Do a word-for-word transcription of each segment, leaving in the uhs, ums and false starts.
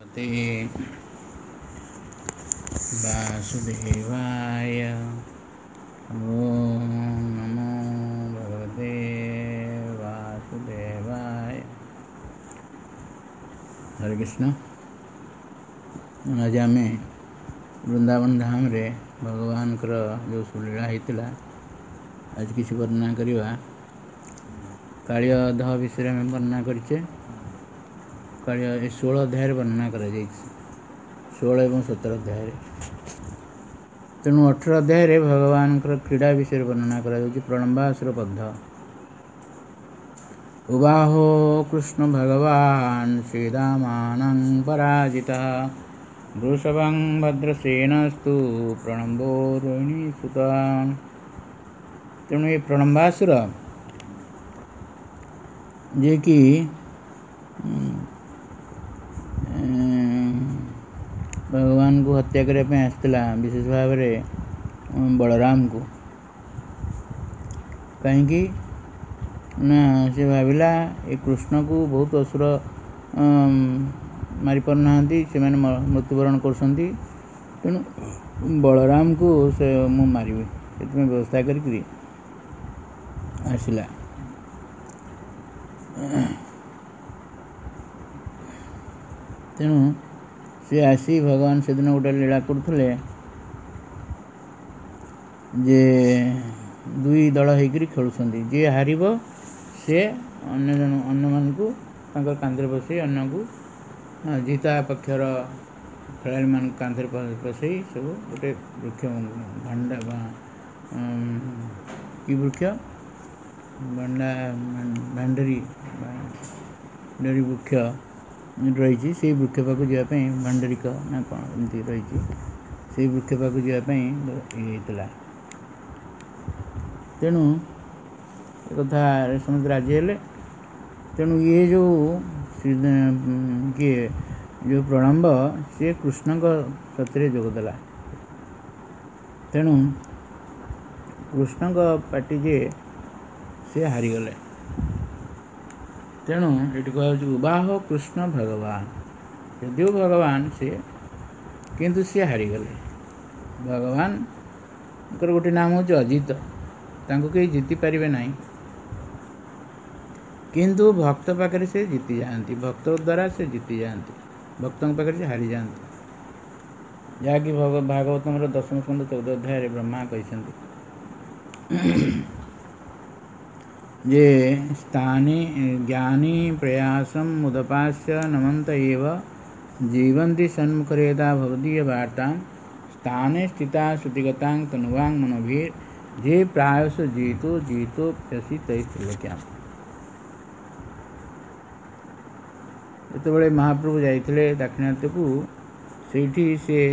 ते वासुदेवाय ओम नमो भगवते वासुदेवाय। हरे कृष्ण। आज आम वृंदावन धाम रे भगवान जो सुलीला होता आज किसी वर्णना करवा। कालियादह विषय में वर्णना करें। कालिया षोल अध्याय वर्णना कर षोल एवं सतर अध्याय। तेणु अठर अध्याय भगवान क्रीड़ा विषय वर्णना कर प्रलंबासुर बद्ध। उबाहो कृष्ण भगवान श्रीदामानं पराजितः वृषभं भद्रसेनस्तु प्रणम्बो रोहिणी सुता। तेणु ये प्रलंबासुर जे कि भगवान को हत्या करने आसला विशेष भाव में बलराम को कहीं ना से भाविला ये कृष्ण को बहुत असुर मारी पारना से मृत्युवरण कर तेणु बलराम को से मु मारि से व्यवस्था करी आसला। तेणु से आसी भगवान से दिन गोटे लीला करते जे दुई दल होकर खेलुंट जी हार से अन्य जन अन्य मान कांधे बसई अन्न को जीता पक्षर खेलाड़ी मान कांधे बसई सब गोटे वृक्ष भंडा कि वृक्ष भंडा भांडरी भांडरी वृक्ष रही से वृक्ष पाक जावाई भांडरिक ना कौन एमती रही से वृक्ष पाक जावाई ये। तेणु एक कथा समस्त राजी हेले। तेणु ये जो किए जो प्रलंब सी कृष्ण साथी जोगदेला। तेणु कृष्ण पार्टी जे सी हारीगले। तेणु ये कह उबाह कृष्ण भगवान यदिव भगवान सी किंतु सी हारीगले। भगवान गोटे नाम हूँ अजित तांको कहीं जीति पारे ना किंतु भक्त पाखे से जीति जाती भक्त द्वारा से जीति जाती भक्तों पाखे से हारी जाती जहाँकि भागवतम दशम स्कंद चौदह अध्याय ब्रह्मा कहते जे स्थाने ज्ञानी प्रयासम मुदपास्य नमंत एव जीवंती सन्मुखरेता भवदीय वार्ता स्थाने स्थिता श्रुतिगतां तनुवांग मनोभीर जे प्रायश जीतो जीतो प्यसी तैस्त्रिलोक्याम। जिते महाप्रभु जाते दाक्षिणात्य को से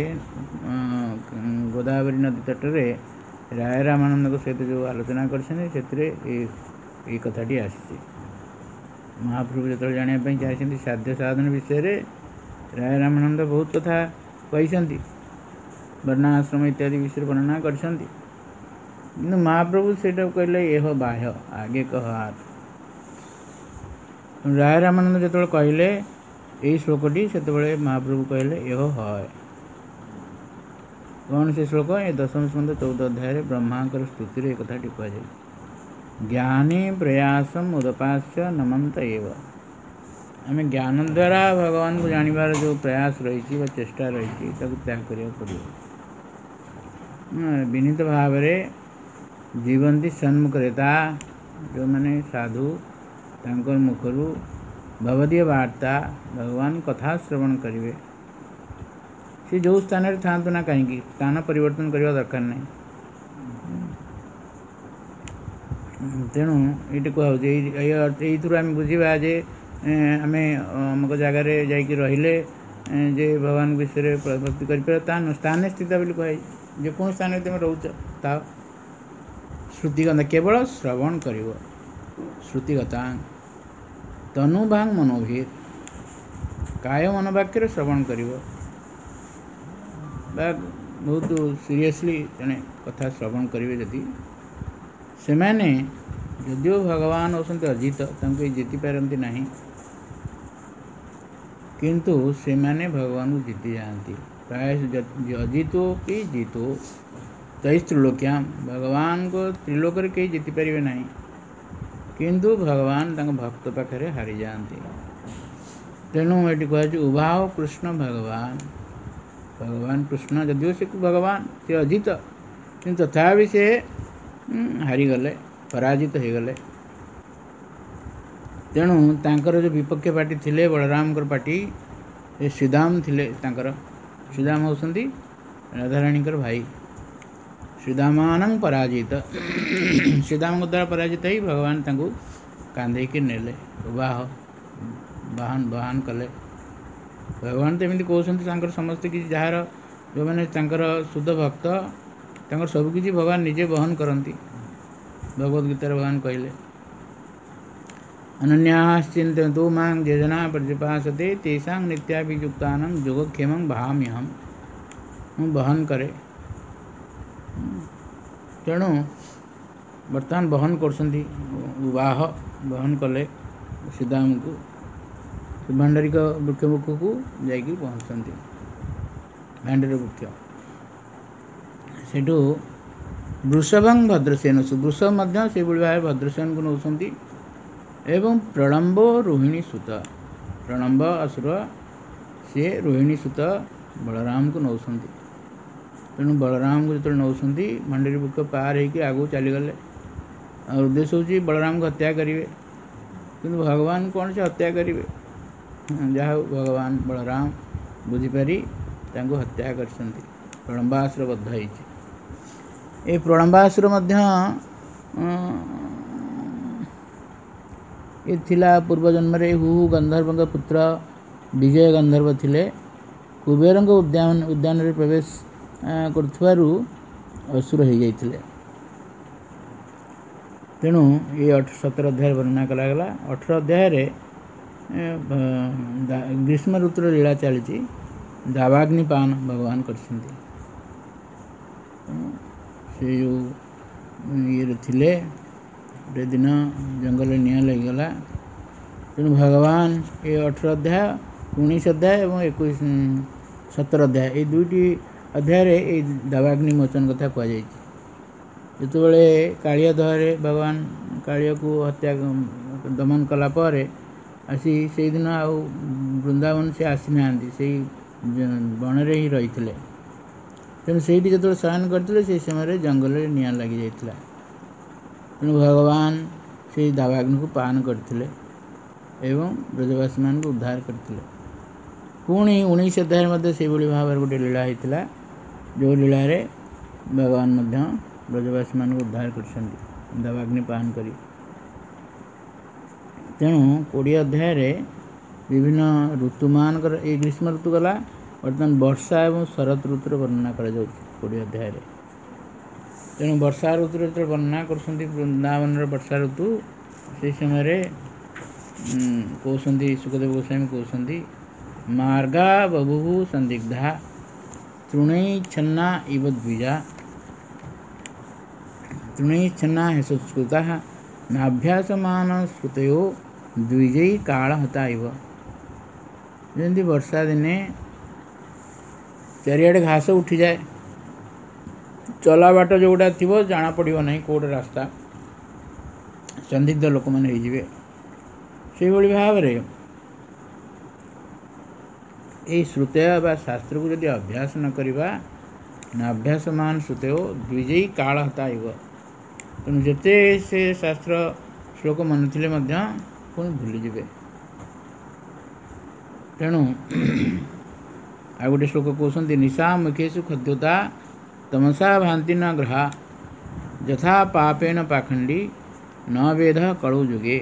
गोदावरी नदी तटरे राय रामानंद सहित जो आलोचना कर कथाटी आसी महाप्रभु जो जानापी चाहते साध्य साधन विषय राय रामानंद बहुत कथा कहते वर्णाश्रम इत्यादि विषय वर्णना कर महाप्रभु से कहले यह बाह्य आगे कह आर राय रामानंद जो कहले यही श्लोकटी से महाप्रभु कहले यह है कौन से श्लोक ये दशम स्कंद चौदह अध्याय ब्रह्मांकर स्तुति एक कथाटी कहुए ज्ञानी प्रयासम उदपास्य नमंत एव। आम ज्ञान द्वारा भगवान को जानिबार जो प्रयास रही चेष्टा रही त्याग करिया पड़ियो विनीत भाव जीवंती सन्मुखरेता जो मैंने साधु तांकर मुखरू भवदीय वार्ता भगवान कथा श्रवण करेंगे सी जो स्थान था ना कहीं स्थान परिवर्तन करने दरकार नहीं। तेणु ये कहूँ आम बुझा जे आम अमुक जगार जाइले जे भगवान विषय भक्ति कर स्थान स्थित बोली कहे जो कौन स्थान तुम रोच ता श्रुतिगता केवल श्रवण कर श्रुतिगता तनुभांग मनोभीर काय मनोवाक्य श्रवण कर बहुत सीरियसली जड़े कथा श्रवण करेंगे जदि से मैंने जदिव भगवान होती अजित जीति पारती ना किंतु सेमाने भगवान को जीति जाती प्राय अजितो कि जीतो तैस्त्रिलोक्याम भगवान को त्रिलोक कहीं जीति पारे ना किंतु भगवान तक भक्त पाखे हारी जाती तेणु ये कह उभाव कृष्ण भगवान भगवान कृष्ण जदिव से भगवान से अजित किंतु तथापि से हारीगले पराजित हो गले तेणु तांकर जो विपक्ष पार्टी थिले बलराम पार्टी ये श्रीदाम थिले तांकर श्रीदाम होउसंती राधाराणी भाई श्रीदामान पराजित श्रीदाम द्वारा पराजित ही भगवान तांको कांधे की नेले वाह वाहन वाहन कले भगवान तो एमती कहते समस्त किसी जार जो मैंने शुद्ध भक्त तांकर सबकि भगवान निजे वहन करती भगवद गीतार भगवान कहले अनन्याश्चिन्तयन्तु मां ये जना पर्यपासते तेषां नित्याभियुक्तानां योगक्षेमं भाम्यहं हूँ वहन करे तेणु बर्तमान वहन करसंती वाह वहन कले सीदाम को भांडारिक वृक्ष मुख को जाकि पहुँचती भांडारी वृक्ष सेठू वृषभं भद्रसेन वृषभ मध्य से भाव भद्रसेन को नौकती एवं प्रलम्ब रोहिणी सुत प्रलम्ब असुर से रोहिणी सुत बलराम को नौकती तेणु बलराम को जो नौकती भांडारी वृक्ष पार होकर आगू चलीगले और उद्देश्य हूँ बलराम को हत्या करेंगे किंतु भगवान कौन से हत्या करेंगे जहाँ भगवान बलराम बुझीपारी तांको हत्या कर प्रलम्बासुर बद्ध होती ये प्रलम्बासुर मध्य ये थिला पूर्व जन्म रे हु गंधर्व पुत्र विजय गंधर्व थिले कुबेरंग उद्यान उद्यान रे प्रवेश करथुवारु असुर हो जाइथिले तेणु ये सतर अध्याय वर्णना करागला अठर अध्याय रे ग्रीष्म ऋतुर लीला चली दावाग्निपान भगवान करछंती से जो ये थिले गोटे दिन जंगल निआं लगिगला तेणु भगवान ये अठर अध्याय उन्नीस अध्याय और एक सतर अध्याय ये दुईटी अध्याय ये दावाग्नि मोचन कथा कहुई जितेबाला कालिया दहरे भगवान कालिया को हत्या दमन कलापर आसी से दिन आ वृंदावन से आसी ना से बणरे ही रही थे तेणु से जो शयन करते से समय जंगल में निआं लगी जाता तेणु भगवान से दावाग्नि को पान करते एवं ब्रजवासी मान को उद्धार करते पुणी उन्नीस अध्याय मध्य से भाव गोटे लीला होता जो लीला रे भगवान मध्य ब्रजवासी मान को उद्धार कर दावाग्नि पान करी तेणु कोड़े अध्याय रे विभिन्न ऋतुमान ये ग्रीष्म ऋतु गला बर्तमान वर्षा और शरत ऋतुर वर्णना कर कोड़े अध्याय रे तेणु वर्षा ऋतु जो वर्णना कर वृंदावन वर्षा ऋतु से समय कहते सुखदेव गोस्वामी कहते मार्गा बभु संदिग्धा तृणै छन्ना इव द्विजा तृणै छन्ना है संस्कृता नाभ्यासमान श्रुतयो द्विजयी काल हता इव जमी वर्षा दिने चारिआडे घास उठी जाए चला बाट जोटा थी जाना पड़ो ना कौटे रास्ता संदिग्ध लोक मैंने से भाव में यही श्रुतय बा शास्त्र को जब अभ्यास न करवा नाभ्यासमान श्रुतयो द्विजयी काल हता इव तेणु जिते से शास्त्र श्लोक मन थे पुणी भूलीजे तेणु आ गोटे श्लोक कहते निशा मुखेशु खद्योता तमसा भांति न ग्रहा यथा पापेन पाखंडी न वेद कलु जुगे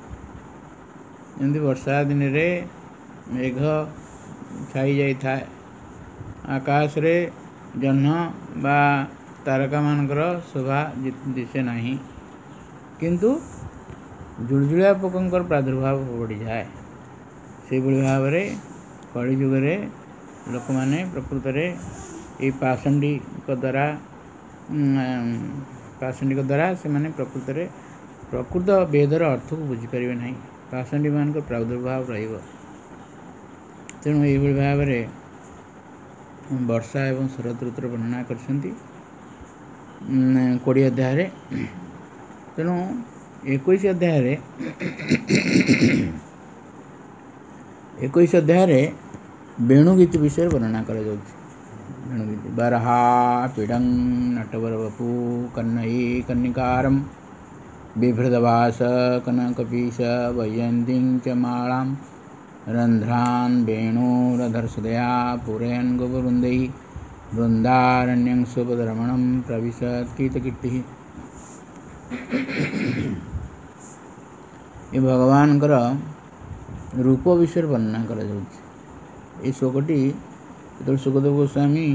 जमी वर्षा दिन रे मेघ छाई जाए आकाश रे जह्न बा तारका मानकर शोभा दिशे नहीं किंतु जुलजुलिया पोकर प्रादुर्भाव बढ़ी जाए से भाव में कलिजुगे लोक मैंने प्रकृत में ये पाषंडिक द्वारा पाषंडिक द्वारा से माने प्रकृत में प्रकृत वेदर अर्थ को बुझीपारे ना पाषंडी मान प्रादुर्भाव रही ତେଣୁ ଏହିଭଳି ଭାବରେ ବର୍ଷା ଏବଂ ଶରତ ଋତୁର ବର୍ଣ୍ଣନା କରିଛନ୍ତି କୋଡ଼ିଏ ଅଧ୍ୟାୟରେ। ତେଣୁ ଏକୋଇଶ ଅଧ୍ୟାୟରେ ଏକୋଇଶ ଅଧ୍ୟାୟରେ ବେଣୁଗୀତ ବିଷୟରେ ବର୍ଣ୍ଣନା କରାଯାଉଛି। ବେଣୁଗୀତ ବରହା ପିଡ଼ଂ ନଟବର ବପୁ କନ୍ନୟୀ କନ୍ନିକାରಂ ବିଭ୍ରଦବାସ କନକପୀଶ ବୈଜୟନ୍ତୀଂ ଚ ମାଳାಂ ରନ୍ଧ୍ରାନ୍ ବେଣୁରଧରସୁଦୟା ପୂରୟନ୍ ଗୋପବୃନ୍दै ବୃନ୍ଦାରଣ୍ୟଂ ସୁପଦରମଣଂ ପ୍ରବିଶତ୍ ଗୀତକୀର୍ତ୍ତିଃ। ଏ ଭଗବାନଙ୍କର ରୂପ ବିଷୟରେ ବର୍ଣ୍ଣନା କରାଯାଉଛି। ଏହି ଶ୍ଲୋକଟି ଯେତେବେଳେ ସୁଖଦେବ ଗୋସ୍ୱାମୀ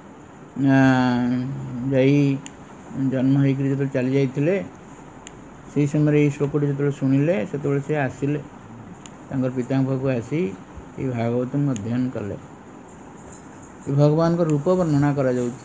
ଯାଇ ଜନ୍ମ ହୋଇକରି ଯେତେବେଳେ ଚାଲି ଯାଇଥିଲେ, ସେହି ସମୟରେ ଏହି ଶ୍ଲୋକଟି ଯେତେବେଳେ ଶୁଣିଲେ, ସେତେବେଳେ ସେ ଆସିଲେ ତାଙ୍କର ପିତାଙ୍କ ପାଖକୁ ଆସି ଏହି ଭାଗବତଙ୍କୁ ଅଧ୍ୟୟନ କଲେ। ଏ ଭଗବାନଙ୍କ ରୂପ ବର୍ଣ୍ଣନା କରାଯାଉଛି।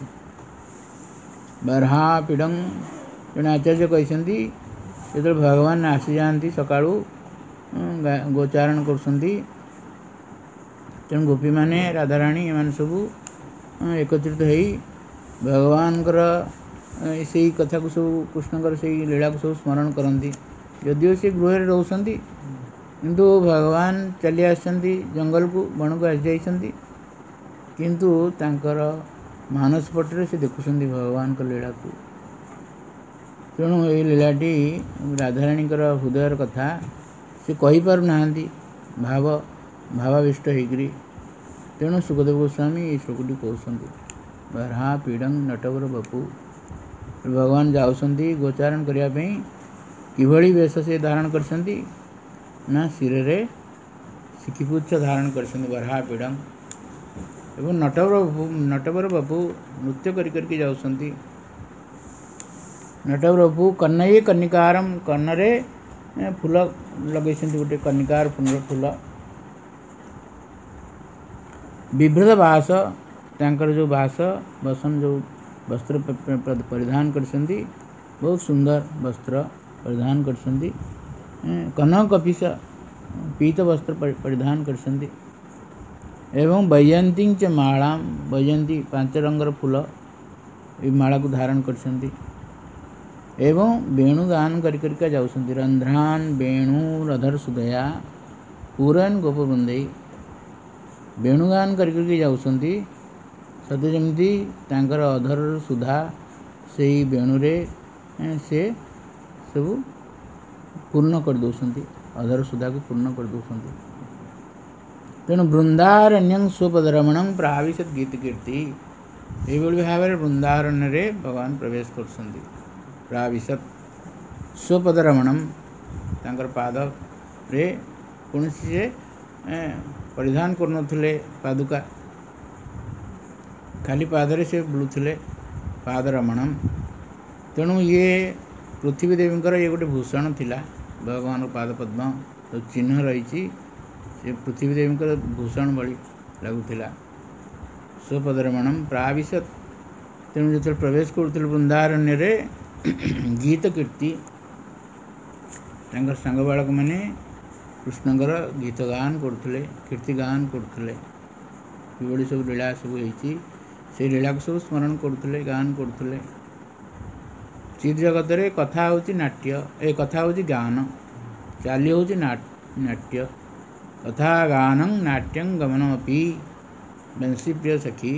ବରହା ପିଡ଼ଂ, ଜଣେ ଆଚାର୍ଯ୍ୟ କହିଛନ୍ତି ଯେତେବେଳେ ଭଗବାନ ଆସିଯାଆନ୍ତି ସକାଳୁ ଗୋଚାରଣ କରୁଛନ୍ତି, ତେଣୁ ଗୋପୀମାନେ ରାଧାରାଣୀ ଏମାନେ ସବୁ ଏକତ୍ରିତ ହୋଇ ଭଗବାନଙ୍କର ସେଇ କଥାକୁ ସବୁ କୃଷ୍ଣଙ୍କର ସେଇ ଲୀଳାକୁ ସବୁ ସ୍ମରଣ କରନ୍ତି। ଯଦିଓ ସେ ଗୃହରେ ରହୁଛନ୍ତି, କିନ୍ତୁ ଭଗବାନ ଚାଲି ଆସିଛନ୍ତି ଜଙ୍ଗଲକୁ, ବଣକୁ ଆସିଯାଇଛନ୍ତି, କିନ୍ତୁ ତାଙ୍କର ମାନସ ପଟରେ ସେ ଦେଖୁଛନ୍ତି ଭଗବାନଙ୍କ ଲୀଳାକୁ। ତେଣୁ ଏହି ଲୀଳାଟି ରାଧାରାଣୀଙ୍କର ହୃଦୟର କଥା ସେ କହିପାରୁନାହାନ୍ତି ଭାବ ଭାବାବିଷ୍ଟ ହେଇକରି। ତେଣୁ ସୁଖଦେବ ଗୋସ୍ୱାମୀ ଏହି ଶ୍ଲୋକଟି କହୁଛନ୍ତି ବରହା ପିଡ଼ଂ ନଟବର ବପୁ। ଭଗବାନ ଯାଉଛନ୍ତି ଗୋଚାରଣ କରିବା ପାଇଁ। କିଭଳି ବେଶ ସେ ଧାରଣ କରିଛନ୍ତି ନା ଶିରରେ ଶିଖିପୁଚ୍ଛ ଧାରଣ କରିଛନ୍ତି ବରହା ପିଡ଼ଂ, ଏବଂ ନଟବର ନଟବର ବପୁ ନୃତ୍ୟ କରି କରିକି ଯାଉଛନ୍ତି। ନଟବର ବପୁ କନ୍ନୟୀ କନ୍ନିକାରମ୍, କର୍ଣ୍ଣରେ ଫୁଲ ଲଗେଇଛନ୍ତି, ଗୋଟେ କନ୍ନିକାର ଫୁଲ। ବିଭ୍ରଦ ବାସ, ତାଙ୍କର ଯେଉଁ ବାସ ବସନ ଯେଉଁ ବସ୍ତ୍ର ପରିଧାନ କରିଛନ୍ତି, ବହୁତ ସୁନ୍ଦର ବସ୍ତ୍ର ପରିଧାନ କରିଛନ୍ତି। କନକପୀଶ, ପୀତ ବସ୍ତ୍ର ପରିଧାନ କରିଛନ୍ତି। ଏବଂ ବୈଜୟନ୍ତୀଂ ଚ ମାଳାಂ, ବୈଜୟନ୍ତୀ ପାଞ୍ଚ ରଙ୍ଗର ଫୁଲ ଏ ମାଳାକୁ ଧାରଣ କରିଛନ୍ତି। ଏବଂ ବେଣୁ ଗାନ କରି କରିକା ଯାଉଛନ୍ତି। ରନ୍ଧ୍ରାନ୍ ବେଣୁରଧର ସୁଦୟା ପୂରୟନ୍ ଗୋପବୃନ୍दै, ବେଣୁ ଗାନ କରି କରିକି ଯାଉଛନ୍ତି, ସତେ ଯେମିତି ତାଙ୍କର ଅଧରର ସୁଧା ସେଇ ବେଣୁରେ ସେ ସବୁ ପୂର୍ଣ୍ଣ କରିଦେଉଛନ୍ତି, ଅଧର ସୁଧାକୁ ପୂର୍ଣ୍ଣ କରିଦେଉଛନ୍ତି। ତେଣୁ ବୃନ୍ଦାରଣ୍ୟଂ ସ୍ୱପଦରମଣଂ ପ୍ରାବିଶତ୍ ଗୀତକୀର୍ତ୍ତି। ଏହିଭଳି ଭାବରେ ବୃନ୍ଦାରଣ୍ୟରେ ଭଗବାନ ପ୍ରବେଶ କରୁଛନ୍ତି। ପ୍ରାବିଶତ୍ ସ୍ୱପଦରମଣଂ, ତାଙ୍କର ପାଦରେ କୌଣସି ସେ ପରିଧାନ କରୁନଥିଲେ ପାଦୁକା, ଖାଲି ପାଦରେ ସେ ବୁଲୁଥିଲେ, ପାଦରମଣମ୍। ତେଣୁ ଇଏ ପୃଥିବୀ ଦେବୀଙ୍କର ଇଏ ଗୋଟେ ଭୂଷଣ ଥିଲା। ଭଗବାନଙ୍କ ପାଦପଦ୍ମ ଯେଉଁ ଚିହ୍ନ ରହିଛି, ସେ ପୃଥିବୀ ଦେବୀଙ୍କର ଭୂଷଣ ଭଳି ଲାଗୁଥିଲା। ସ୍ୱପଦରମଣମ୍ ପ୍ରାବିଶତ୍, ତେଣୁ ଯେତେବେଳେ ପ୍ରବେଶ କରୁଥିଲେ ବୃନ୍ଦାରଣ୍ୟରେ, ଗୀତ କୀର୍ତ୍ତି, ତାଙ୍କର ସାଙ୍ଗ ବାଳକମାନେ କୃଷ୍ଣଙ୍କର ଗୀତ ଗାନ କରୁଥିଲେ, କୀର୍ତ୍ତି ଗାନ କରୁଥିଲେ। କିଭଳି ସବୁ ଲୀଳା ସବୁ ହେଇଛି, ସେଇ ଲୀଳାକୁ ସବୁ ସ୍ମରଣ କରୁଥିଲେ, ଗାନ କରୁଥିଲେ। ଚିତ୍ ଜଗତରେ କଥା ହେଉଛି ନାଟ୍ୟ, ଏ କଥା ହେଉଛି ଗାନ, ଚାଲି ହେଉଛି ନାଟ୍ୟ। କଥା ଗାନଂ ନାଟ୍ୟଂ ଗମନମପି ବଂଶୀ ପ୍ରିୟ ସଖୀ।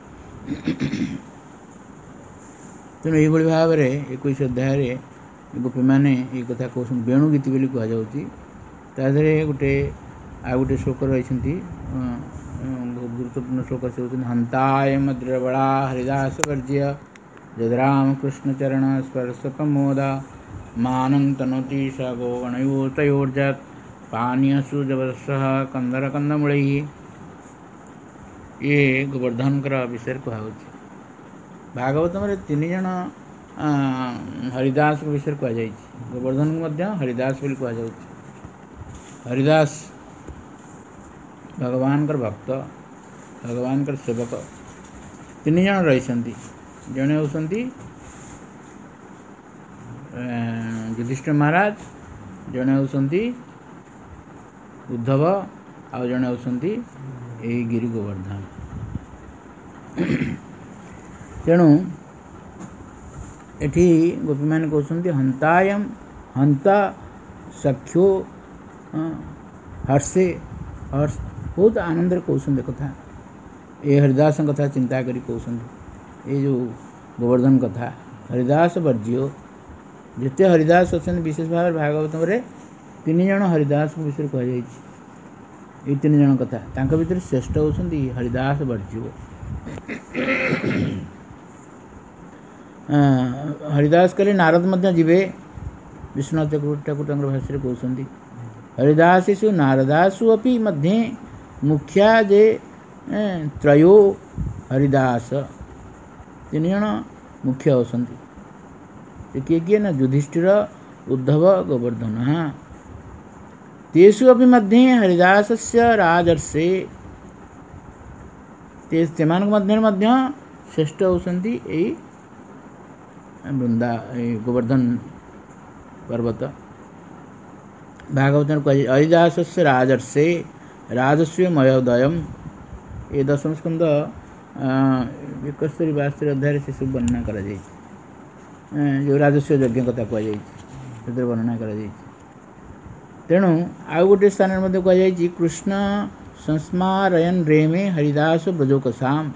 ତେଣୁ ଏହିଭଳି ଭାବରେ ଏକୋଇଶ ଅଧ୍ୟାୟରେ ଗୋପୀମାନେ ଏହି କଥା କହୁଛନ୍ତି। ବେଣୁ ଗୀତ ବୋଲି କୁହାଯାଉଛି। ତା ଦେହରେ ଗୋଟେ ଆଉ ଗୋଟେ ଶ୍ଲୋକ ରହିଛନ୍ତି, ବହୁତ ଗୁରୁତ୍ୱପୂର୍ଣ୍ଣ ଶ୍ଲୋକ। ସେ ହେଉଛନ୍ତି ହନ୍ତାୟ ମଦ୍ରବଳା ହରିଦାସ ବର୍ଜ୍ୟ ଯଦ୍ରାମକୃଷ୍ଣ ଚରଣ ସ୍ପର୍ଶ ପ୍ରମୋଦ ମାନଂ ତନୋତି ସ ଗୌଗଣୟୋତୟୋର୍ଜତ୍ ପାନୀୟସୁ ଜବଦସ୍ସଃ କନ୍ଦର କନ୍ଦମୂଳୈ। ଇଏ ଗୋବର୍ଦ୍ଧନଙ୍କର ବିଷୟରେ କୁହାଯାଉଛି। ଭାଗବତମରେ ତିନି ଜଣ ହରିଦାସଙ୍କ ବିଷୟରେ କୁହାଯାଇଛି। ଗୋବର୍ଦ୍ଧନଙ୍କୁ ମଧ୍ୟ ହରିଦାସ ବୋଲି କୁହାଯାଉଛି। ହରିଦାସ ଭଗବାନଙ୍କର ଭକ୍ତ, ଭଗବାନଙ୍କର ସେବକ। ତିନି ଜଣ ରହିଛନ୍ତି। ଜଣେ ହେଉଛନ୍ତି ଯୁଧିଷ୍ଠିର ମହାରାଜ, ଜଣେ ହେଉଛନ୍ତି ଉଦ୍ଧବ, ଆଉ ଜଣେ ହେଉଛନ୍ତି यही गिरी गोवर्धन। तेणु एठी गोपी मैंने कहते हंतायम हंता सख्यो हर्षे हर्ष बहुत आनंद कहते कथा ये हरिदास कथा चिंता करी कहते ये जो गोवर्धन कथा हरिदास वर्ज्य जिते हरिदास अच्छा विशेष भाव भागवत में तीन जन हरिदास विषय कहुई ये तीन जन कथा तांका भीतर श्रेष्ठ होती हरिदास वर्ज्य। हरिदास कहले नारद मध्य जीवे विश्वनाथ ठाकुर भाष्य कहते हरिदासु नारदासु अपि मध्ये मुख्या जे त्रयो हरिदास तीन जन मुख्य होती किए किए ना युधिष्ठिर उद्धव गोवर्धन तेषु अपि मध्ये हरिदासस्य राजर्षे मध्य मध्य श्रेष्ठ होती यही वृंदा गोवर्धन पर्वत भागवत कह हरिदास से राजर्षे राजस्व मयोदयम ये दशम स्कंद एकस्तरी बास्तरी अध्याय से सब वर्णना कर जो राजस्व यज्ञ कथा कह वर्णना कर तेणु आउ गोटे स्थान कह कृष्ण संस्मारयन रेमे हरिदास ब्रजोकसाम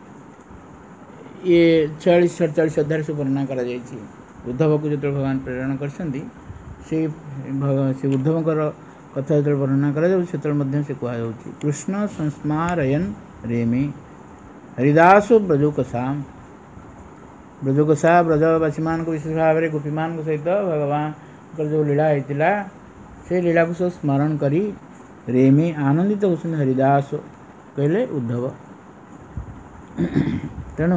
ये चालीस सड़चाश अध्याय से वर्णना कर उद्धव को जो भगवान प्रेरण कर से उद्धव कथा जो वर्णना कर से कहुँ कृष्ण संस्मारयन रेमे हरिदास ब्रजोकसाम ब्रजोकसा ब्रजवासी मान विशेष भाव में गोपी मान सहित भगवान जो लीला होता से लीला को सब स्मरण करी रेमे आनंदित होती हरिदास कहले उद्धव। तेणु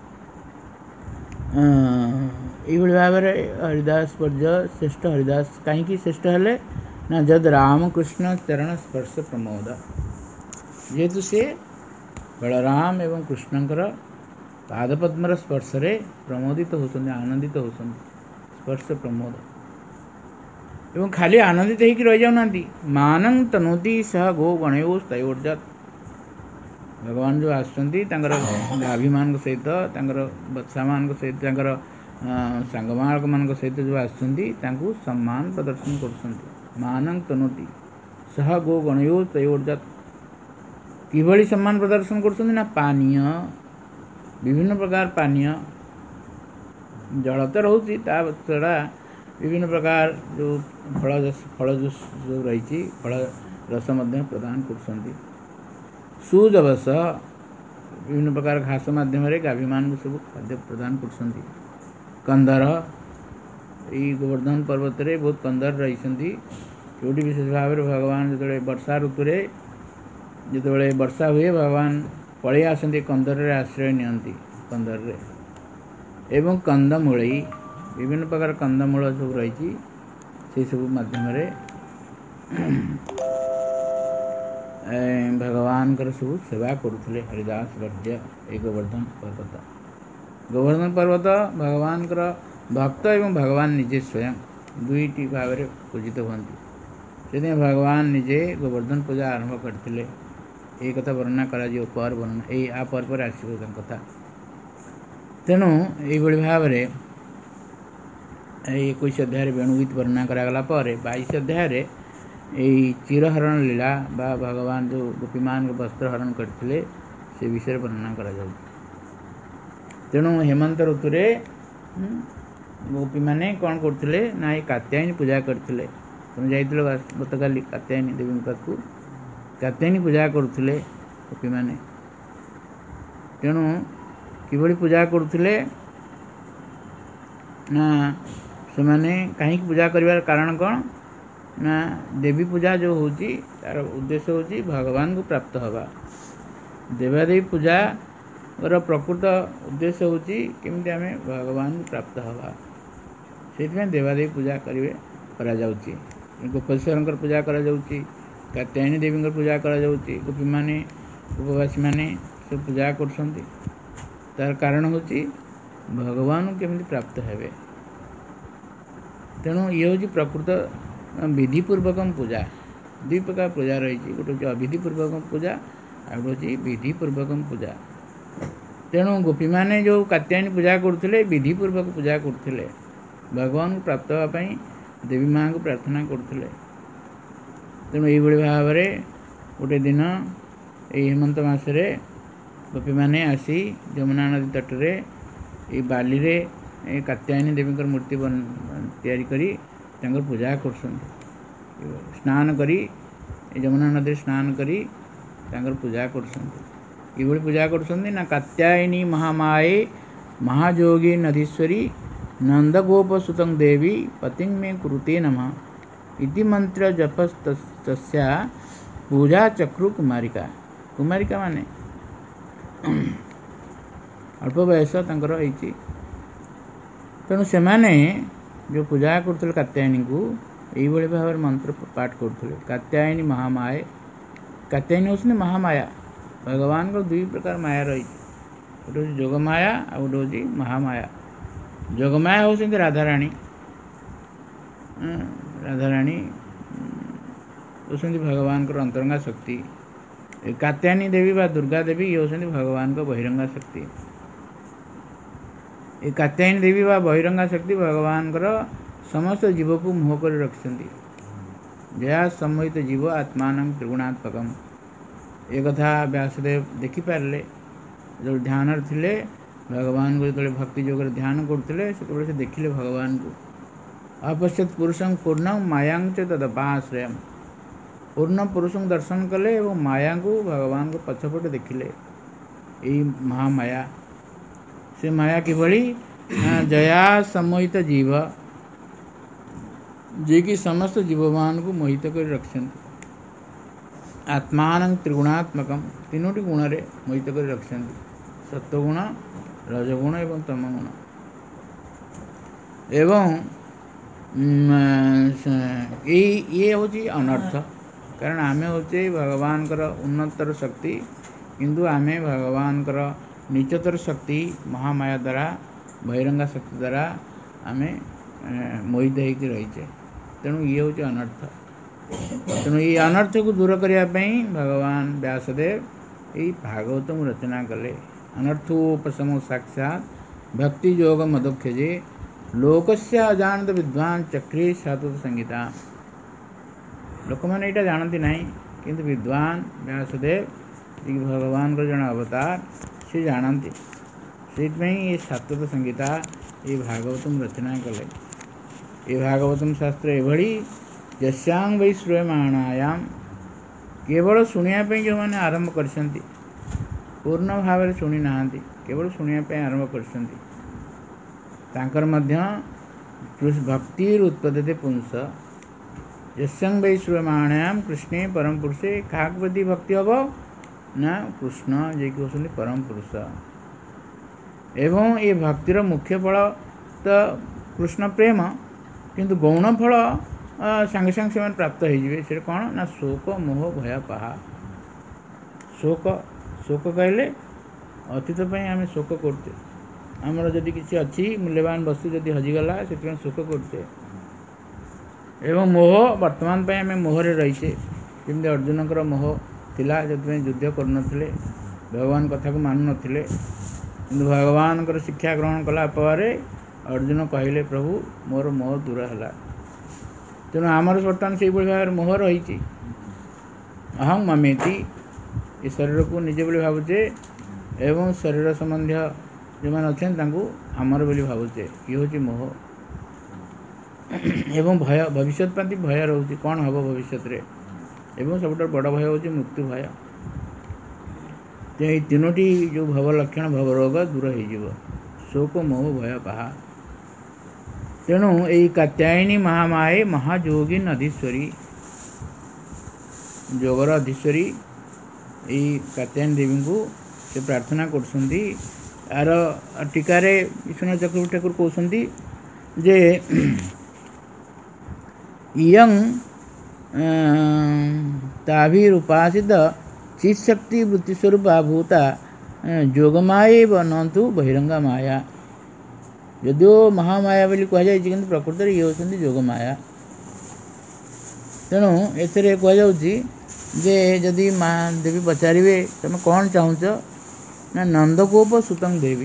यही भाव में हरिदास पर्य श्रेष्ठ हरिदास कहीं श्रेष्ठ हेले ना जद रामकृष्ण चरण स्पर्श प्रमोद जेहेतु से बलराम एवं कृष्णकर पादपद्मर स्पर्श रे प्रमोदित होती आनंदित होती स्पर्श प्रमोद एवं खाली आनंदित होकर रही जाऊना मानं तनोति सह गो गणयो तयोर्जत भगवान जो आसुँच गाभिमान सहित बत्सा मान सहित सांगमाक मान सहित जो आसुँच सम्मान प्रदर्शन कर मानं तनोति सह गो गणयो तयोर्जत किभली सम्मान प्रदर्शन कर पानीय विभिन्न प्रकार पानीय जल तो रोचे छड़ा विभिन्न प्रकार जो फल फल जूस जो रही फल रस प्रदान कर सुजवस विभिन्न प्रकार घास माध्यम गाभिमान सब खाद्य प्रदान कर कंदर यही गोवर्धन पर्वत रे बहुत कंदर रही जो विशेष भाव में भगवान जो वर्षा ऋतु जो वर्षा हुए भगवान पलि आसती कंदर रे आश्रय नियंती कंदर रे एवं कंदमूल विभिन्न प्रकार कंदमूल सब रही से सब माध्यम भगवान सब सेवा करुले हरिदास वर्ज्य एक गोवर्धन पर्वत गोवर्धन पर्वत भगवान भक्त एवं भगवान निजे स्वयं दुईटी भाव में पूजित होती से भगवान निजे गोवर्धन पूजा आरंभ करते ये कथा वर्णना कर पर वर्णना यही आ पर पर आसो कथा तेणु ये भाव में एक अध्याय वेणुगीत वर्णना करागला बाईस अध्याय यही चिरहरण लीला बा भगवान जो गोपीमान वस्त्र हरण करते से विषय वर्णना करा जाउछि। तेणु हेमंत ऋतु गोपी मैंने कौन करते ना ये कात्यायनी पूजा करते तुम जाइल गत काली कात्यायनी देवी पाखु कात्यायनी पूजा करुले गोपी मैंने तेणु किभली पूजा करुले ना से मैंने कहीं पूजा करिवार कारण कौन ना देवी पूजा जो होची तार उद्देश्य होची भगवान को प्राप्त हवा देवादेवी पूजा प्रकृत उद्देश्य होची केमती आमे भगवान को प्राप्त हवा से देवादेवी पूजा करेंगे करा जाउची गोपेश्वर पूजा करा जाउची कात्यायनी देवी पूजा करा जाउची गोपी माने उपवासी माने सब पूजा करछंती तार कारण होची भगवान को केमती प्राप्त हेबे तेणु ये हूँ प्रकृत विधिपूर्वक पूजा दुई प्रकार पूजा रही गोटे अविधिपूर्वक पूजा ଆଉ ଗୋଟେ ହେଉଛି ବିଧିପୂର୍ବକ ପୂଜା। ତେଣୁ ଗୋପୀମାନେ ଯେଉଁ କାତ୍ୟାୟନୀ ପୂଜା କରୁଥିଲେ ବିଧିପୂର୍ବକ ପୂଜା କରୁଥିଲେ, ଭଗବାନଙ୍କୁ ପ୍ରାପ୍ତ ହେବା ପାଇଁ ଦେବୀ ମାଆଙ୍କୁ ପ୍ରାର୍ଥନା କରୁଥିଲେ। ତେଣୁ ଏଇଭଳି ଭାବରେ ଗୋଟେ ଦିନ ଏଇ ହେମନ୍ତ ମାସରେ ଗୋପୀମାନେ ଆସି ଯମୁନା ନଦୀ ତଟରେ ଏଇ ବାଲିରେ ଏ କାତ୍ୟାୟନୀ ଦେବୀଙ୍କର ମୂର୍ତ୍ତି ତିଆରି କରି ତାଙ୍କର ପୂଜା କରୁଛନ୍ତି। ସ୍ନାନ କରି ଯମୁନା ନଦୀରେ ସ୍ନାନ କରି ତାଙ୍କର ପୂଜା କରୁଛନ୍ତି। କିଭଳି ପୂଜା କରୁଛନ୍ତି ନା କାତ୍ୟାୟନୀ ମହାମାୟେ ମହାଯୋଗୀ ନଦୀଶ୍ୱରୀ ନନ୍ଦଗୋପ ସୁତଂ ଦେବୀ ପତିଂ ମେ କୁରୁତେ ନମଃ ଇତି ମନ୍ତ୍ର ଜପସ୍ତସ୍ୟା ପୂଜା ଚକ୍ରୁ କୁମାରିକା। କୁମାରିକା ମାନେ ଅଳ୍ପ ବୟସ ତାଙ୍କର ହେଇଛି। ତେଣୁ ସେମାନେ ଯେଉଁ ପୂଜା କରୁଥିଲେ କାତ୍ୟାୟନୀଙ୍କୁ ଏଇଭଳି ଭାବରେ ମନ୍ତ୍ର ପାଠ କରୁଥିଲେ। କାତ୍ୟାୟନୀ ମହାମାୟା, କାତ୍ୟାୟନୀ ହେଉଛନ୍ତି ମହାମାୟା। ଭଗବାନଙ୍କର ଦୁଇ ପ୍ରକାର ମାୟା ରହିଛି, ଗୋଟେ ହେଉଛି ଯୋଗମାୟା ଆଉ ଗୋଟେ ହେଉଛି ମହାମାୟା। ଯୋଗମାୟା ହେଉଛନ୍ତି ରାଧାରାଣୀ। ରାଧାରାଣୀ ହେଉଛନ୍ତି ଭଗବାନଙ୍କର ଅନ୍ତରଙ୍ଗା ଶକ୍ତି। କାତ୍ୟାୟନୀ ଦେବୀ ବା ଦୁର୍ଗା ଦେବୀ ଇଏ ହେଉଛନ୍ତି ଭଗବାନଙ୍କ ବହିରଙ୍ଗା ଶକ୍ତି। ଏ କାତ୍ୟାୟନୀ ଦେବୀ ବା ବହିରଙ୍ଗା ଶକ୍ତି ଭଗବାନଙ୍କର ସମସ୍ତ ଜୀବକୁ ମୋହ କରି ରଖିଛନ୍ତି। ଯୟା ସମ୍ମୋହିତ ଜୀବ ଆତ୍ମାନଂ ତ୍ରିଗୁଣାତ୍ମକମ୍। ଏ କଥା ବ୍ୟାସଦେବ ଦେଖିପାରିଲେ। ଯେତେବେଳେ ଧ୍ୟାନରେ ଥିଲେ ଭଗବାନଙ୍କୁ, ଯେତେବେଳେ ଭକ୍ତି ଯୋଗରେ ଧ୍ୟାନ କରୁଥିଲେ ସେତେବେଳେ ସେ ଦେଖିଲେ ଭଗବାନଙ୍କୁ। ଅପଶ୍ୟତ୍ ପୁରୁଷଂ ପୂର୍ଣ୍ଣଂ ମାୟାଞ୍ଚ ତଦପାଶ୍ରୟମ୍। ପୂର୍ଣ୍ଣ ପୁରୁଷଙ୍କୁ ଦର୍ଶନ କଲେ ଏବଂ ମାୟାଙ୍କୁ ଭଗବାନଙ୍କ ପଛପଟେ ଦେଖିଲେ। ଏଇ ମହାମାୟା, ସେ ମାୟା କିଭଳି ଜୟା ସମ୍ମୋହିତ ଜୀବ, ଯିଏକି ସମସ୍ତ ଜୀବମାନଙ୍କୁ ମୋହିତ କରି ରଖିଛନ୍ତି। ଆତ୍ମାନଂ ତ୍ରିଗୁଣାତ୍ମକମ୍, ତିନୋଟି ଗୁଣରେ ମୋହିତ କରି ରଖିଛନ୍ତି, ସତ୍ୱଗୁଣ, ରଜଗୁଣ ଏବଂ ତମଗୁଣ। ଏବଂ ଏଇ ଇଏ ହେଉଛି ଅନର୍ଥ, କାରଣ ଆମେ ହେଉଛେ ଭଗବାନଙ୍କର ଉନ୍ନତର ଶକ୍ତି, କିନ୍ତୁ ଆମେ ଭଗବାନଙ୍କର ନିଚତର ଶକ୍ତି ମହାମାୟା ଦ୍ୱାରା, ବହିରଙ୍ଗା ଶକ୍ତି ଦ୍ୱାରା ଆମେ ମୋହିତ ହେଇକି ରହିଛେ। ତେଣୁ ଇଏ ହେଉଛି ଅନର୍ଥ। ତେଣୁ ଏଇ ଅନର୍ଥକୁ ଦୂର କରିବା ପାଇଁ ଭଗବାନ ବ୍ୟାସଦେବ ଏଇ ଭାଗବତଙ୍କୁ ରଚନା କଲେ। ଅନର୍ଥୋପଶମ ସାକ୍ଷାତ୍ ଭକ୍ତି ଯୋଗ ମଦକ୍ଷଜେ ଲୋକସ୍ୟ ଅଜାଣତ ବିଦ୍ୱାନ୍ ଚକ୍ରେ ସାତତ ସଂଗୀତା। ଲୋକମାନେ ଏଇଟା ଜାଣନ୍ତି ନାହିଁ, କିନ୍ତୁ ବିଦ୍ୱାନ ବ୍ୟାସଦେବ ଯିଏ ଭଗବାନଙ୍କର ଜଣେ ଅବତାର, ସେ ଜାଣନ୍ତି। ସେଇଥିପାଇଁ ଏ ସାତତ ସଂଗୀତା ଏ ଭାଗବତଙ୍କୁ ରଚନା କଲେ। ଏ ଭାଗବତମ ଶାସ୍ତ୍ର ଏଭଳି ଯସ୍ୟାଂ ବୈ ଶ୍ରୂୟମାଣାୟାମ୍, କେବଳ ଶୁଣିବା ପାଇଁ ଯେଉଁମାନେ ଆରମ୍ଭ କରିଛନ୍ତି, ପୂର୍ଣ୍ଣ ଭାବରେ ଶୁଣି ନାହାନ୍ତି, କେବଳ ଶୁଣିବା ପାଇଁ ଆରମ୍ଭ କରିଛନ୍ତି, ତାଙ୍କର ମଧ୍ୟ ଭକ୍ତିର୍ ଉତ୍ପଦ୍ୟତେ ପୁଂସ। ଯସ୍ୟାଂ ବୈ ଶ୍ରୂୟମାଣାୟାମ୍ କୃଷ୍ଣେ ପରମ ପୁରୁଷେ, କାହାକୁ ପ୍ରତି ଭକ୍ତି ହେବ ନା କୃଷ୍ଣ ଯିଏକି ହେଉଛନ୍ତି ପରମ ପୁରୁଷ। ଏବଂ ଏ ଭକ୍ତିର ମୁଖ୍ୟ ଫଳ ତ କୃଷ୍ଣ ପ୍ରେମ, କିନ୍ତୁ ଗୌଣ ଫଳ ସାଙ୍ଗେ ସାଙ୍ଗେ ସେମାନେ ପ୍ରାପ୍ତ ହେଇଯିବେ। ସେଟା କ'ଣ ନା ଶୋକ ମୋହ ଭୟ ପାହା। ଶୋକ, ଶୋକ କହିଲେ ଅତୀତ ପାଇଁ ଆମେ ଶୋକ କରୁଛେ। ଆମର ଯଦି କିଛି ଅଛି ମୂଲ୍ୟବାନ ବସ୍ତୁ ଯଦି ହଜିଗଲା ସେଥିପାଇଁ ଶୋକ କରୁଛେ। ଏବଂ ମୋହ, ବର୍ତ୍ତମାନ ପାଇଁ ଆମେ ମୋହରେ ରହିଛେ। ଯେମିତି ଅର୍ଜୁନଙ୍କର ମୋହ ଥିଲା, ସେଥିପାଇଁ ଯୁଦ୍ଧ କରୁନଥିଲେ, ଭଗବାନ କଥାକୁ ମାନୁନଥିଲେ। କିନ୍ତୁ ଭଗବାନଙ୍କର ଶିକ୍ଷା ଗ୍ରହଣ କଲା ପରେ ଅର୍ଜୁନ କହିଲେ ପ୍ରଭୁ ମୋର ମୋହ ଦୂର ହେଲା। ତେଣୁ ଆମର ବର୍ତ୍ତମାନ ସେଇଭଳି ଭାବରେ ମୋହ ରହିଛି। ଅହଂ ମମେତି, ଏ ଶରୀରକୁ ନିଜେ ବୋଲି ଭାବୁଛେ ଏବଂ ଶରୀର ସମ୍ବନ୍ଧୀୟ ଯେଉଁମାନେ ଅଛନ୍ତି ତାଙ୍କୁ ଆମର ବୋଲି ଭାବୁଛେ। ଇଏ ହେଉଛି ମୋହ। ଏବଂ ଭୟ, ଭବିଷ୍ୟତ ପ୍ରତି ଭୟ ରହୁଛି, କ'ଣ ହେବ ଭବିଷ୍ୟତରେ। ଏବଂ ସବୁଠାରୁ ବଡ଼ ଭୟ ହେଉଛି ମୃତ୍ୟୁ ଭୟ। ତେଣୁ ଏଇ ତିନୋଟି ଯେଉଁ ଭବ ଲକ୍ଷଣ, ଭବ ରୋଗ ଦୂର ହେଇଯିବ, ଶୋକ ମୋହ ଭୟ ପାହା। ତେଣୁ ଏଇ କାତ୍ୟାୟନୀ ମହାମାୟେ ମହାଯୋଗୀ ଅଧୀଶ୍ୱରୀ, ଯୋଗର ଅଧୀଶ୍ୱରୀ ଏଇ କାତ୍ୟାୟନୀ ଦେବୀଙ୍କୁ ସେ ପ୍ରାର୍ଥନା କରୁଛନ୍ତି। ଆର ଟୀକାରେ ବିଶ୍ୱନାଥ ଚକ୍ରବର୍ତ୍ତୀ ଠାକୁର କହୁଛନ୍ତି ଯେ ଇୟଂ ତାଭିରୁପାସିତ ଚିତ୍ଶକ୍ତି ବୃତ୍ତିସ୍ୱରୂପା ଭୂତା ଯୋଗମାୟେ ବନନ୍ତୁ ବହିରଙ୍ଗା ମାୟା। ଯଦିଓ ମହାମାୟା ବୋଲି କୁହାଯାଇଛି, କିନ୍ତୁ ପ୍ରକୃତରେ ଇଏ ହେଉଛନ୍ତି ଯୋଗମାୟା। ତେଣୁ ଏଥିରେ କୁହାଯାଉଛି ଯେ ଯଦି ମା ଦେବୀ ପଚାରିବେ ତୁମେ କ'ଣ ଚାହୁଁଛ ନା ନନ୍ଦଗୋପ ସୁତଂ ଦେବୀ।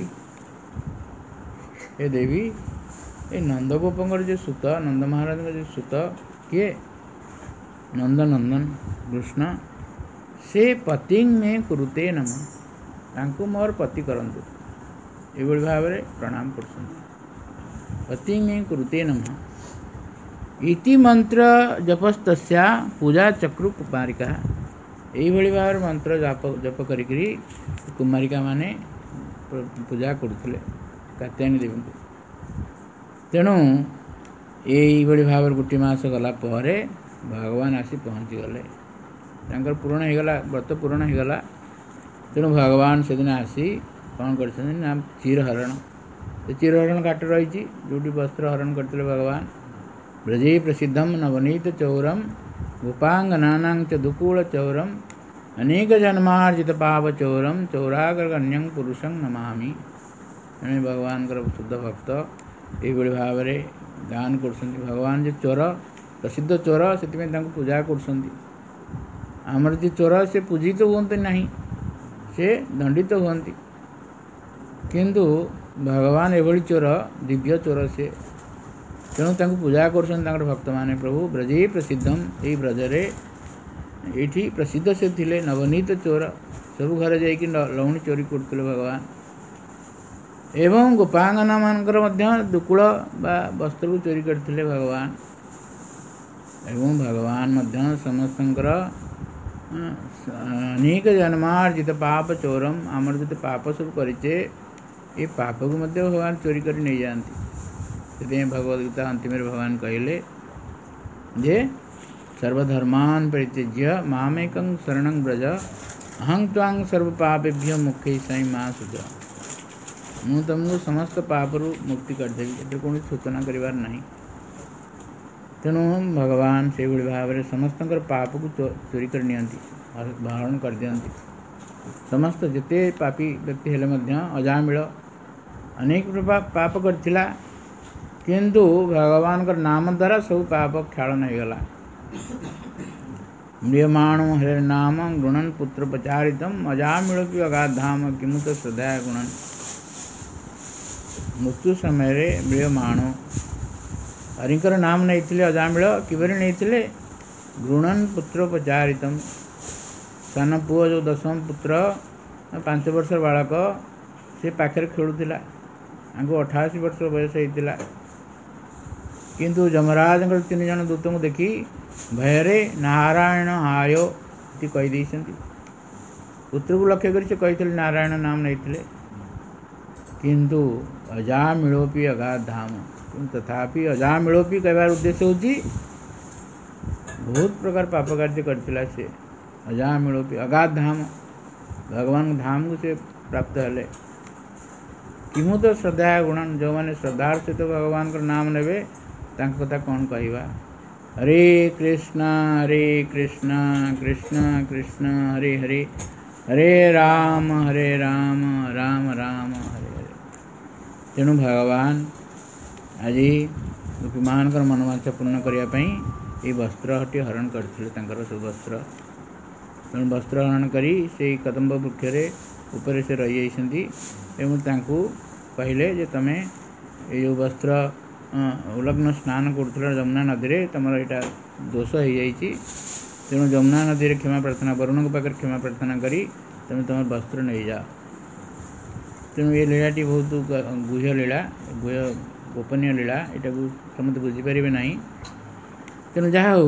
ଏ ଦେବୀ ଏ ନନ୍ଦଗୋପଙ୍କର ଯେଉଁ ସୁତ ନନ୍ଦ ମହାରାଜଙ୍କର ଯେଉଁ ସୁତ କିଏ ନନ୍ଦନନ୍ଦନ କୃଷ୍ଣ ସେ ପତିଂ ମେ କୁରୁତେ ନମ ତାଙ୍କୁ ମୋର ପତି କରନ୍ତୁ ଏଭଳି ଭାବରେ ପ୍ରଣାମ କରୁଛନ୍ତି। ପତିଂ ମେ କୁରୁତେ ନମ ଇତି ମନ୍ତ୍ର ଜପସ୍ତସ୍ୟା ପୂଜା ଚକ୍ରୁ କୁମାରିକା ଏଇଭଳି ଭାବରେ ମନ୍ତ୍ର ଜପ ଜପ କରିକିରି କୁମାରିକା ମାନେ ପୂଜା କରୁଥିଲେ କାତ୍ୟାୟନୀ ଦେବୀଙ୍କୁ। ତେଣୁ ଏଇଭଳି ଭାବରେ ଗୋଟିଏ ମାସ ଗଲା ପରେ ଭଗବାନ ଆସି ପହଞ୍ଚିଗଲେ। ତାଙ୍କର ପୂରଣ ହେଇଗଲା ବ୍ରତ ପୂରଣ ହେଇଗଲା। ତେଣୁ ଭଗବାନ ସେଦିନ ଆସି କ'ଣ କରିଛନ୍ତି ନା ଚିର ହରଣ ସେ ଚିର ହରଣ ଘାଟ ରହିଛି ଯେଉଁଠି ବସ୍ତ୍ର ହରଣ କରିଥିଲେ ଭଗବାନ। ବ୍ରଜେ ପ୍ରସିଦ୍ଧମ ନବନୀତ ଚୌରମ ଗୋପାଙ୍ଗନାନାଂ ଚ ଦୁକୂଳ ଚୌରମ ଅନେକ ଜନ୍ମାର୍ଜିତ ପାପ ଚୌରମ ଚୌରାଗ୍ରଗଣ୍ୟଂ ପୁରୁଷଂ ନମାମି। ଏଣେ ଭଗବାନଙ୍କର ଶୁଦ୍ଧ ଭକ୍ତ ଏଇଭଳି ଭାବରେ ଗାନ କରୁଛନ୍ତି। ଭଗବାନ ଯେ ଚୋର ପ୍ରସିଦ୍ଧ ଚୋର ସେଥିପାଇଁ ତାଙ୍କୁ ପୂଜା କରୁଛନ୍ତି। ଆମର ଯେ ଚୋର ସେ ପୂଜିତ ହୁଅନ୍ତି ନାହିଁ ସେ ଦଣ୍ଡିତ ହୁଅନ୍ତି କିନ୍ତୁ ଭଗବାନ ଏଭଳି ଚୋର ଦିବ୍ୟ ଚୋର ସେ ତେଣୁ ତାଙ୍କୁ ପୂଜା କରୁଛନ୍ତି ତାଙ୍କର ଭକ୍ତମାନେ। ପ୍ରଭୁ ବ୍ରଜେ ପ୍ରସିଦ୍ଧମ ଏଇ ବ୍ରଜରେ ଏଇଠି ପ୍ରସିଦ୍ଧ ସେ ଥିଲେ ନବନୀତ ଚୋର ସବୁ ଘରେ ଯାଇକି ଲହୁଣୀ ଚୋରି କରୁଥିଲେ ଭଗବାନ ଏବଂ ଗୋପାଙ୍ଗନାମାନଙ୍କର ମଧ୍ୟ ଦୁକୂଳ ବା ବସ୍ତ୍ରକୁ ଚୋରି କରିଥିଲେ ଭଗବାନ ଏବଂ ଭଗବାନ ମଧ୍ୟ ସମସ୍ତଙ୍କର ଅନେକ ଜନ୍ମାର୍ଜିତ ପାପ ଚୌରମ ଆମର ଯେତେ ପାପ ସବୁ କରିଛେ ଏ ପାପକୁ ମଧ୍ୟ ଭଗବାନ ଚୋରି କରି ନେଇଯାଆନ୍ତି। ସେଥିପାଇଁ ଭଗବଦ୍ ଗୀତା ଅନ୍ତିମରେ ଭଗବାନ କହିଲେ ଯେ ସର୍ବଧର୍ମାନ ପରିତ୍ୟଜ୍ୟ ମାମେକଂ ଶରଣଂ ବ୍ରଜ ଅହଂ ତ୍ୱାଂ ସର୍ବ ପାପେଭ୍ୟ ମୋକ୍ଷୟିଷ୍ୟାମି ମା ଶୁଚ। ମୁଁ ତୁମକୁ ସମସ୍ତ ପାପରୁ ମୁକ୍ତି କରିଦେବି ଏଥିରେ କୌଣସି ସୂଚନା କରିବାର ନାହିଁ। ତେଣୁ ଭଗବାନ ସେହିଭଳି ଭାବରେ ସମସ୍ତଙ୍କର ପାପକୁ ଚୋରି କରି ନିଅନ୍ତି ହରଣ କରିଦିଅନ୍ତି। ସମସ୍ତ ଯେତେ ପାପୀ ବ୍ୟକ୍ତି ହେଲେ ମଧ୍ୟ ଅଜାମିଳ ଅନେକ ପାପ କରିଥିଲା କିନ୍ତୁ ଭଗବାନଙ୍କର ନାମ ଦ୍ୱାରା ସବୁ ପାପ କ୍ଷାଳନ ହେଇଗଲା। ମ୍ରିୟମାଣ ହରେ ନାମ ଗୃଣନ୍ ପୁତ୍ର ପଚାରିତମ ଅଜାମିଳପି ଅଗାଧାମ କିମୁତ ଶ୍ରଦ୍ଧା ଗୁଣନ୍। ମୃତ୍ୟୁ ସମୟରେ ମ୍ରିୟମାଣ ହରିଙ୍କର ନାମ ନେଇଥିଲେ ଅଜାମିଳ କିପରି ନେଇଥିଲେ ଗୃଣନ୍ ପୁତ୍ର ପଚାରିତମ ସାନ ପୁଅ ଯେଉଁ ଦଶମ ପୁତ୍ର ପାଞ୍ଚ ବର୍ଷର ବାଳକ ସେ ପାଖରେ ଖେଳୁଥିଲା ତାଙ୍କୁ ଅଠାଅଶୀ ବର୍ଷ ବୟସ ହେଇଥିଲା କିନ୍ତୁ ଯମରାଜଙ୍କର ତିନି ଜଣ ଦୂତଙ୍କୁ ଦେଖି ଭୟରେ ନାରାୟଣ ଆୟ ଏଠି କହିଦେଇଛନ୍ତି। ପୁତ୍ରକୁ ଲକ୍ଷ୍ୟ କରି ସେ କହିଥିଲେ ନାରାୟଣ ନାମ ନେଇଥିଲେ କିନ୍ତୁ ଅଜାମିଳୋପି ଅଗାଧାମ କିନ୍ତୁ ତଥାପି ଅଜାମିଳୋପି କହିବାର ଉଦ୍ଦେଶ୍ୟ ହେଉଛି ବହୁତ ପ୍ରକାର ପାପ କାର୍ଯ୍ୟ କରିଥିଲା ସେ ଅଜାମିଳୋପି ଅଗାଧାମ ଭଗବାନଙ୍କ ଧାମକୁ ସେ ପ୍ରାପ୍ତ ହେଲେ। କିମୁତ ଶ୍ରଦ୍ଧା ଗୁଣ ଯେଉଁମାନେ ଶ୍ରଦ୍ଧାର ସହିତ ଭଗବାନଙ୍କର ନାମ ନେବେ ତାଙ୍କ କଥା କ'ଣ କହିବା। ହରେ କୃଷ୍ଣ ହରେ କୃଷ୍ଣ କୃଷ୍ଣ କୃଷ୍ଣ ହରେ ହରେ ହରେ ରାମ ହରେ ରାମ ରାମ ରାମ ହରେ ହରେ। ତେଣୁ ଭଗବାନ ଆଜି ଗୋପୀମାନଙ୍କର ମନୋବାଞ୍ଛା ପୂର୍ଣ୍ଣ କରିବା ପାଇଁ ଏହି ବସ୍ତ୍ରଟି ହରଣ କରିଥିଲେ ତାଙ୍କର ସବୁ ବସ୍ତ୍ର। ତେଣୁ ବସ୍ତ୍ର ହରଣ କରି ସେଇ କଦମ୍ବ ବୃକ୍ଷରେ ଉପରେ ସେ ରହିଯାଇଛନ୍ତି ଏବଂ ତାଙ୍କୁ କହିଲେ ଯେ ତୁମେ ଏଇ ଯେଉଁ ବସ୍ତ୍ର ଉଲଗ୍ନ ସ୍ନାନ କରୁଥିଲ ଯମୁନା ନଦୀରେ ତୁମର ଏଇଟା ଦୋଷ ହେଇଯାଇଛି ତେଣୁ ଯମୁନା ନଦୀରେ କ୍ଷମା ପ୍ରାର୍ଥନା ବରୁଣଙ୍କ ପାଖରେ କ୍ଷମା ପ୍ରାର୍ଥନା କରି ତୁମେ ତୁମର ବସ୍ତ୍ର ନେଇଯାଅ। ତେଣୁ ଏ ଲୀଳାଟି ବହୁତ ଗୁହ୍ୟ ଲୀଳା ଗୁହ୍ୟ ଗୋପନୀୟ ଲୀଳା ଏଇଟାକୁ ସମସ୍ତେ ବୁଝିପାରିବେ ନାହିଁ। ତେଣୁ ଯାହା ହଉ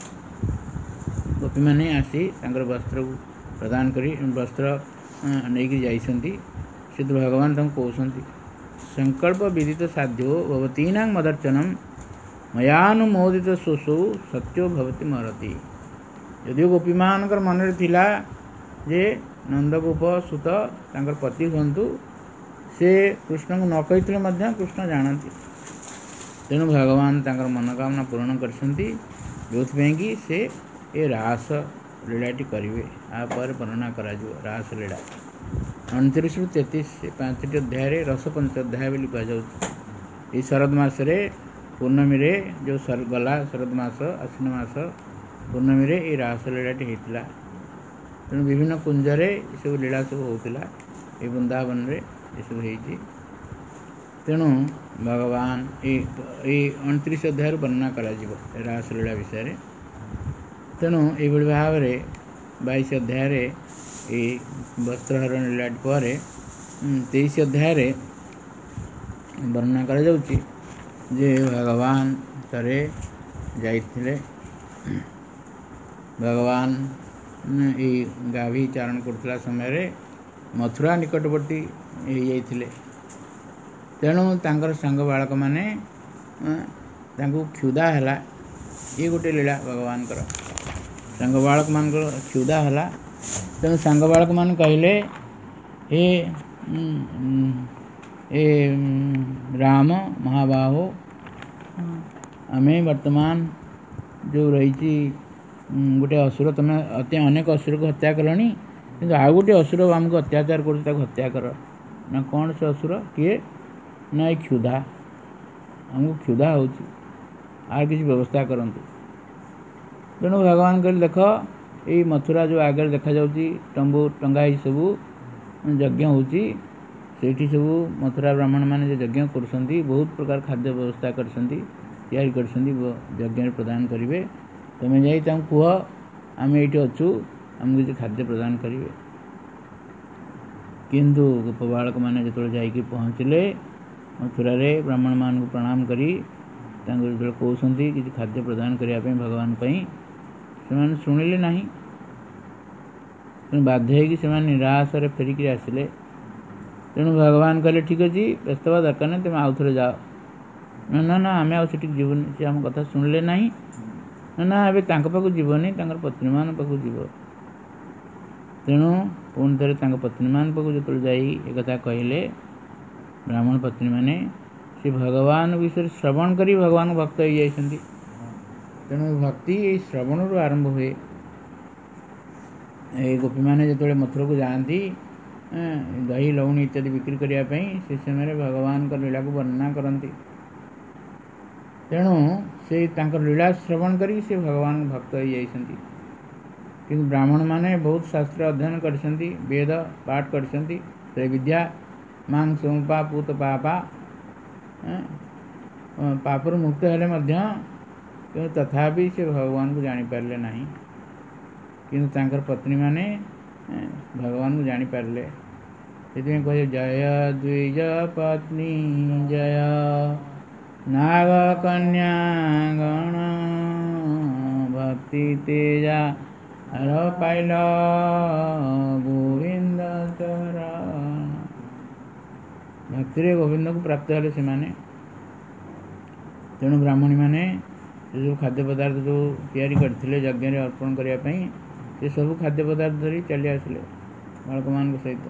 ଗୋପୀମାନେ ଆସି ତାଙ୍କର ବସ୍ତ୍ରକୁ ପ୍ରଦାନ କରି ବସ୍ତ୍ର ନେଇକି ଯାଇଛନ୍ତି। ସେଥିରୁ ଭଗବାନ ତାଙ୍କୁ କହୁଛନ୍ତି ସଂକଳ୍ପ ବିଦିତ ସାଧ୍ୟୋ ଭବତୀନାଂ ମଦର୍ଚ୍ଚନମ୍ ମୟାନୁମୋଦିତ ଶୋଷୌ ସତ୍ୟୋ ଭବତି ମରତି। ଯଦିଓ ଗୋପୀମାନଙ୍କର ମନରେ ଥିଲା ଯେ ନନ୍ଦଗୋପ ସୁତ ତାଙ୍କର ପତି ହୁଅନ୍ତୁ ସେ କୃଷ୍ଣଙ୍କୁ ନ କହିଥିଲେ ମଧ୍ୟ କୃଷ୍ଣ ଜାଣନ୍ତି। ତେଣୁ ଭଗବାନ ତାଙ୍କର ମନୋକାମନା ପୂରଣ କରିଛନ୍ତି ଯେଉଁଥିପାଇଁ କି ସେ ଏ ରାସ ଲୀଳାଟି କରିବେ। ଆ ପରେ ବର୍ଣ୍ଣନା କରାଯିବ ରାସ ଲୀଳା ଅଣତିରିଶରୁ ତେତିଶ ପାଞ୍ଚଟି ଅଧ୍ୟାୟରେ ରସ ପଞ୍ଚ ଅଧ୍ୟାୟ ବୋଲି କୁହାଯାଉଛି। ଏହି ଶରଦ ମାସରେ ପୂର୍ଣ୍ଣମୀରେ ଯେଉଁ ଗଲା ଶରଦ ମାସ ଆଶ୍ୱିନ ମାସ ପୂର୍ଣ୍ଣମୀରେ ଏଇ ରାସ ଲୀଳାଟି ହେଇଥିଲା। ତେଣୁ ବିଭିନ୍ନ କୁଞ୍ଜରେ ଏସବୁ ଲୀଳା ସବୁ ହେଉଥିଲା, ଏ ବୃନ୍ଦାବନରେ ଏସବୁ ହେଇଛି। ତେଣୁ ଭଗବାନ ଏଇ ଏଇ ଅଣତିରିଶ ଅଧ୍ୟାୟରୁ ବର୍ଣ୍ଣନା କରାଯିବ ରାସଲୀଳା ବିଷୟରେ। ତେଣୁ ଏଇଭଳି ଭାବରେ ବାଇଶ ଅଧ୍ୟାୟରେ ଏଇ ବସ୍ତ୍ରହରଣ ଲୀଳାଟି ପରେ ତେଇଶ ଅଧ୍ୟାୟରେ ବର୍ଣ୍ଣନା କରାଯାଉଛି ଯେ ଭଗବାନ ଥରେ ଯାଇଥିଲେ, ଭଗବାନ ଏଇ ଗାଭୀ ଚାରଣ କରୁଥିଲା ସମୟରେ ମଥୁରା ନିକଟବର୍ତ୍ତୀ ହେଇଯାଇଥିଲେ। ତେଣୁ ତାଙ୍କର ସାଙ୍ଗ ବାଳକମାନେ ତାଙ୍କୁ କ୍ଷୁଧା ହେଲା। ଇଏ ଗୋଟେ ଲୀଳା ଭଗବାନଙ୍କର, ସାଙ୍ଗ ବାଳକମାନଙ୍କର କ୍ଷୁଧା ହେଲା। ତେଣୁ ସାଙ୍ଗ ବାଳକମାନେ କହିଲେ, ହେ ଏ ରାମ ମହାବାହୁ, ଆମେ ବର୍ତ୍ତମାନ ଯେଉଁ ରହିଛି ଗୋଟେ ଅସୁର, ତୁମେ ଅତି ଅନେକ ଅସୁରକୁ ହତ୍ୟା କଲଣି, କିନ୍ତୁ ଆଉ ଗୋଟେ ଅସୁର ଆମକୁ ଅତ୍ୟାଚାର କରୁଛି, ତାକୁ ହତ୍ୟା କର। ନା କ'ଣ ସେ ଅସୁର? କିଏ? ନା ଏଇ କ୍ଷୁଧା, ଆମକୁ କ୍ଷୁଧା ହେଉଛି, ଆଉ କିଛି ବ୍ୟବସ୍ଥା କରନ୍ତୁ। ତେଣୁ ଭଗବାନ କହିଲେ, ଦେଖ ଏଇ ମଥୁରା ଯେଉଁ ଆଗରେ ଦେଖାଯାଉଛି ତମ୍ବୁ ଟଙ୍ଗା ହେଇ ସବୁ ଯଜ୍ଞ ହେଉଛି, ସେଇଠି ସବୁ ମଥୁରା ବ୍ରାହ୍ମଣମାନେ ଯେ ଯଜ୍ଞ କରୁଛନ୍ତି, ବହୁତ ପ୍ରକାର ଖାଦ୍ୟ ବ୍ୟବସ୍ଥା କରିଛନ୍ତି, ତିଆରି କରିଛନ୍ତି, ଯଜ୍ଞରେ ପ୍ରଦାନ କରିବେ। ତୁମେ ଯାଇ ତାଙ୍କୁ କୁହ ଆମେ ଏଇଠି ଅଛୁ, ଆମକୁ କିଛି ଖାଦ୍ୟ ପ୍ରଦାନ କରିବେ। କିନ୍ତୁ ଗୋପ ବାଳକମାନେ ଯେତେବେଳେ ଯାଇକି ପହଞ୍ଚିଲେ ମଥୁରାରେ, ବ୍ରାହ୍ମଣମାନଙ୍କୁ ପ୍ରଣାମ କରି ତାଙ୍କୁ ଯେତେବେଳେ କହୁଛନ୍ତି କିଛି ଖାଦ୍ୟ ପ୍ରଦାନ କରିବା ପାଇଁ ଭଗବାନ ପାଇଁ, ସେମାନେ ଶୁଣିଲେ ନାହିଁ। ତେଣୁ ବାଧ୍ୟ ହେଇକି ସେମାନେ ନିରାଶରେ ଫେରିକି ଆସିଲେ। ତେଣୁ ଭଗବାନ କହିଲେ, ଠିକ୍ ଅଛି, ବ୍ୟସ୍ତ ହେବା ଦରକାର ନାହିଁ, ତୁମେ ଆଉ ଥରେ ଯାଅ। ନା ନା ନା ଆମେ ଆଉ ସେଠିକି ଯିବୁନି, ସେ ଆମ କଥା ଶୁଣିଲେ ନାହିଁ। ନା ନା ଏବେ ତାଙ୍କ ପାଖକୁ ଯିବନି, ତାଙ୍କର ପତ୍ନୀମାନଙ୍କ ପାଖକୁ ଯିବ। ତେଣୁ ପୁଣି ଥରେ ତାଙ୍କ ପତ୍ନୀମାନଙ୍କ ପାଖକୁ ଯେତେବେଳେ ଯାଇ ଏକଥା କହିଲେ, ବ୍ରାହ୍ମଣ ପତ୍ନୀମାନେ ସେ ଭଗବାନ ବିଷୟରେ ଶ୍ରବଣ କରି ଭଗବାନଙ୍କ ଭକ୍ତ ହେଇଯାଇଛନ୍ତି। ତେଣୁ ଭକ୍ତି ଏଇ ଶ୍ରବଣରୁ ଆରମ୍ଭ ହୁଏ। ଏଇ ଗୋପୀମାନେ ଯେତେବେଳେ ମଥୁରାକୁ ଯାଆନ୍ତି ଦହି ଲହୁଣୀ ଇତ୍ୟାଦି ବିକ୍ରି କରିବା ପାଇଁ, ସେ ସମୟରେ ଭଗବାନଙ୍କ ଲୀଳାକୁ ବର୍ଣ୍ଣନା କରନ୍ତି। ତେଣୁ ସେ ତାଙ୍କ ଲୀଳା ଶ୍ରବଣ କରିକି ସେ ଭଗବାନଙ୍କ ଭକ୍ତ ହେଇଯାଇଛନ୍ତି। କିନ୍ତୁ ବ୍ରାହ୍ମଣମାନେ ବହୁତ ଶାସ୍ତ୍ର ଅଧ୍ୟୟନ କରିଛନ୍ତି, ବେଦ ପାଠ କରିଛନ୍ତି, ସେ ବିଦ୍ୟା ମାଂ ସୋମପା ପୁତ ପାପା, ପାପରୁ ମୁକ୍ତ ହେଲେ ମଧ୍ୟ କିନ୍ତୁ ତଥାପି ସେ ଭଗବାନଙ୍କୁ ଜାଣିପାରିଲେ ନାହିଁ। କିନ୍ତୁ ତାଙ୍କର ପତ୍ନୀମାନେ ଭଗବାନଙ୍କୁ ଜାଣିପାରିଲେ। ସେଥିପାଇଁ କହିଲେ, ଜୟ ଦ୍ୱିଜ ପତ୍ନୀ ଜୟ, ନାଗ କନ୍ୟା ଗଣ ଭକ୍ତି ତେଜା ର ପାଇଲ ଗୋବିନ୍ଦ ଚରଣ। ଭକ୍ତିରେ ଗୋବିନ୍ଦକୁ ପ୍ରାପ୍ତ ହେଲେ ସେମାନେ। ତେଣୁ ବ୍ରାହ୍ମଣୀମାନେ ସେସବୁ ଖାଦ୍ୟ ପଦାର୍ଥ ଯେଉଁ ତିଆରି କରିଥିଲେ ଯଜ୍ଞରେ ଅର୍ପଣ କରିବା ପାଇଁ, ସେସବୁ ଖାଦ୍ୟ ପଦାର୍ଥ ଧରି ଚାଲି ଆସିଲେ ବାଳକମାନଙ୍କ ସହିତ।